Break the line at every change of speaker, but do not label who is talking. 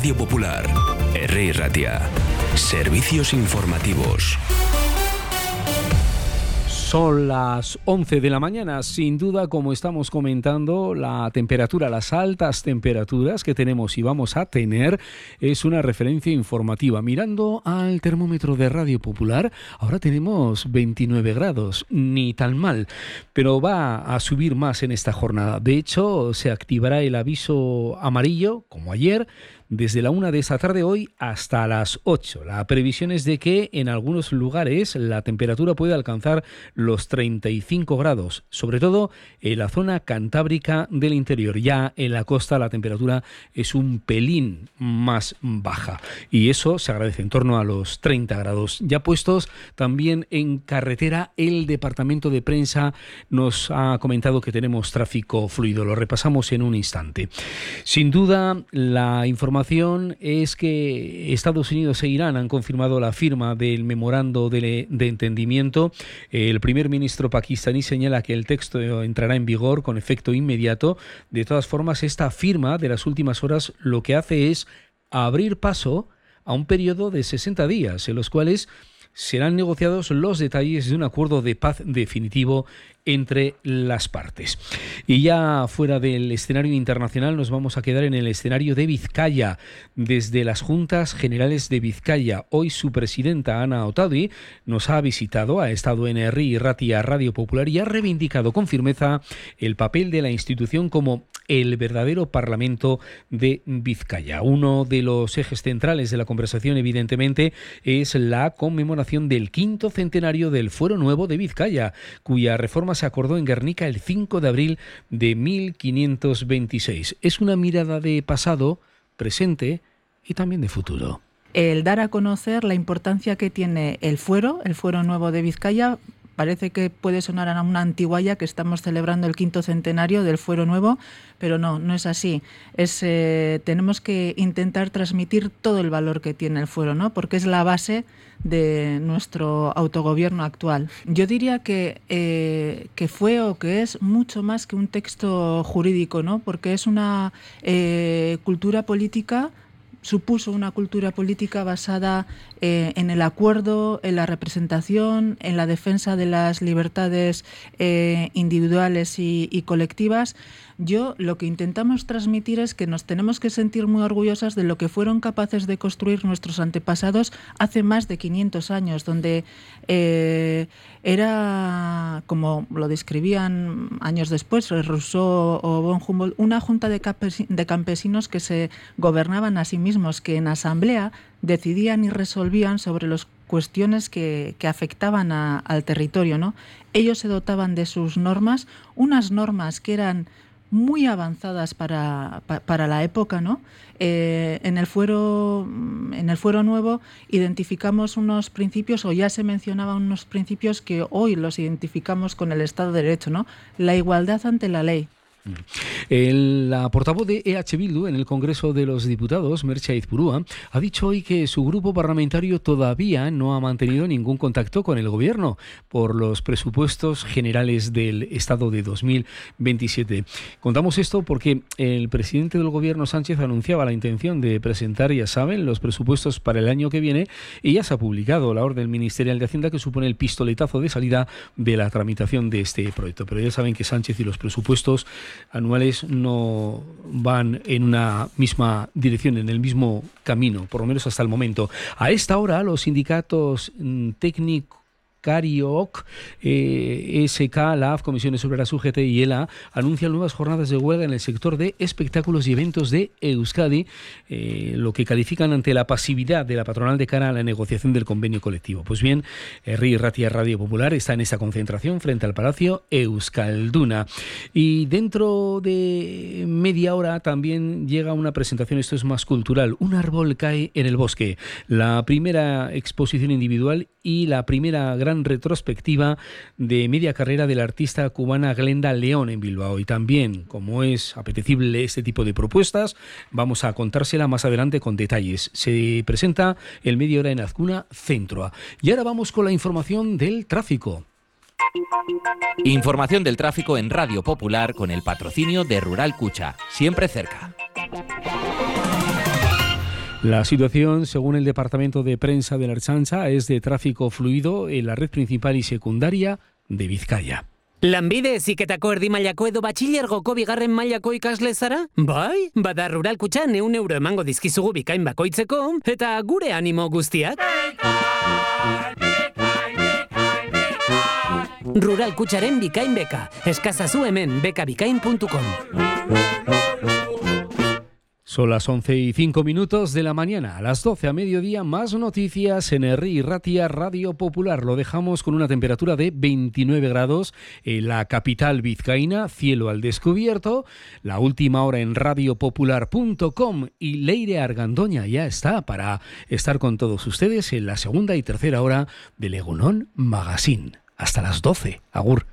Radio Popular. Herri Ratia. Servicios informativos.
Son las 11 de la mañana. Sin duda, como estamos comentando, la temperatura, las altas temperaturas que tenemos y vamos a tener es una referencia informativa. Mirando al termómetro de Radio Popular, ahora tenemos 29 grados, ni tan mal, pero va a subir más en esta jornada. De hecho, se activará el aviso amarillo, como ayer, desde la 1 de esta tarde hoy hasta las 8. La previsión es de que en algunos lugares la temperatura puede alcanzar los 35 grados, sobre todo en la zona cantábrica del interior. Ya en la costa la temperatura es un pelín más baja y eso se agradece, en torno a los 30 grados. Ya puestos también en carretera, el departamento de prensa nos ha comentado que tenemos tráfico fluido. Lo repasamos en un instante. Sin duda, la información es que Estados Unidos e Irán han confirmado la firma del memorando de entendimiento. El primer ministro pakistaní señala que el texto entrará en vigor con efecto inmediato. De todas formas, esta firma de las últimas horas lo que hace es abrir paso a un periodo de 60 días en los cuales serán negociados los detalles de un acuerdo de paz definitivo entre las partes. Y ya fuera del escenario internacional nos vamos a quedar en el escenario de Vizcaya. Desde las Juntas Generales de Vizcaya, hoy su presidenta Ana Otadui nos ha visitado, ha estado en Herri Ratia Radio Popular y ha reivindicado con firmeza el papel de la institución como el verdadero Parlamento de Vizcaya. Uno de los ejes centrales de la conversación, evidentemente, es la conmemoración del 5º centenario del Fuero Nuevo de Vizcaya, cuya reforma se acordó en Guernica el 5 de abril de 1526. Es una mirada de pasado, presente y también de futuro.
El dar a conocer la importancia que tiene el Fuero Nuevo de Vizcaya. Parece que puede sonar a una antigualla que estamos celebrando el 5º centenario del Fuero Nuevo, pero no es así. Tenemos que intentar transmitir todo el valor que tiene el fuero, ¿no? Porque es la base de nuestro autogobierno actual. Yo diría que fue o que es mucho más que un texto jurídico, ¿no? Porque es una cultura política. Supuso una cultura política basada en el acuerdo, en la representación, en la defensa de las libertades individuales y colectivas. Lo que intentamos transmitir es que nos tenemos que sentir muy orgullosas de lo que fueron capaces de construir nuestros antepasados hace más de 500 años, donde era, como lo describían años después, Rousseau o von Humboldt, una junta de campesinos que se gobernaban a sí mismos, que en asamblea decidían y resolvían sobre las cuestiones que afectaban al territorio, ¿no? Ellos se dotaban de sus normas, unas normas que eran muy avanzadas para la época, ¿no? En el Fuero Nuevo identificamos unos principios, o ya se mencionaban unos principios que hoy los identificamos con el Estado de Derecho, ¿no? La igualdad ante la ley.
La portavoz de EH Bildu en el Congreso de los Diputados, Merche Aizpurua, ha dicho hoy que su grupo parlamentario todavía no ha mantenido ningún contacto con el Gobierno por los presupuestos generales del Estado de 2027. Contamos esto porque el presidente del Gobierno, Sánchez, anunciaba la intención de presentar, ya saben, los presupuestos para el año que viene, y ya se ha publicado la orden ministerial de Hacienda que supone el pistoletazo de salida de la tramitación de este proyecto. Pero ya saben que Sánchez y los presupuestos anuales no van en una misma dirección, en el mismo camino, por lo menos hasta el momento. A esta hora, los sindicatos técnicos CARIOC, ESK, la AF, Comisiones Obreras, UGT y ELA anuncian nuevas jornadas de huelga en el sector de espectáculos y eventos de Euskadi, lo que califican ante la pasividad de la patronal de cara a la negociación del convenio colectivo. Pues bien, Herri Ratia Radio Popular está en esta concentración frente al Palacio Euskalduna. Y dentro de media hora también llega una presentación, esto es más cultural, Un árbol cae en el bosque, la primera exposición individual y la primera gran retrospectiva de media carrera de la artista cubana Glenda León en Bilbao. Y también, como es apetecible este tipo de propuestas, vamos a contársela más adelante con detalles. Se presenta el media hora en Azcuna Centro. Y ahora vamos con la información del tráfico.
Información del tráfico en Radio Popular con el patrocinio de Rural Cucha, siempre cerca.
La situación, según el Departamento de Prensa de la Ertzaintza, es de tráfico fluido en la red principal y secundaria de Bizkaia.
Lanbide heziketako erdi mailako edo batxilergoko bigarren mailako ikasle zara? Bai, bada Rural Kutxan 100 euro emango dizkizugu bikain bakoitzeko, eta gure animo guztiak. Rural Kutxaren bikain beka. Eskazazu hemen bekabikain.com.
Son las 11:05 de la mañana. A las 12 a mediodía, más noticias en Herri Ratia Radio Popular. Lo dejamos con una temperatura de 29 grados en la capital vizcaína, cielo al descubierto. La última hora en radiopopular.com y Leire Argandoña ya está para estar con todos ustedes en la segunda y tercera hora del Egunon Magazine. Hasta las 12. Agur.